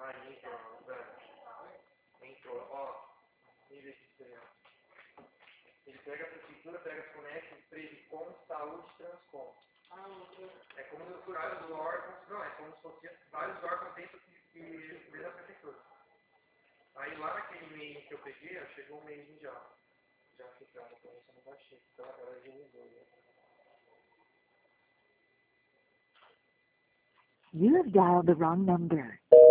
Aí entrou, ó, nível de experiência. Ele pega a prefeitura, pega as conexões, Previcom, Saúde, Transcom. É como se fosse vários órgãos, não, é como se fosse vários órgãos dentro da prefeitura. Aí lá naquele e-mail que eu peguei, chegou um e-mail já ficando, então isso eu não baixei, então ela agilizou. Né? You have dialed the wrong number.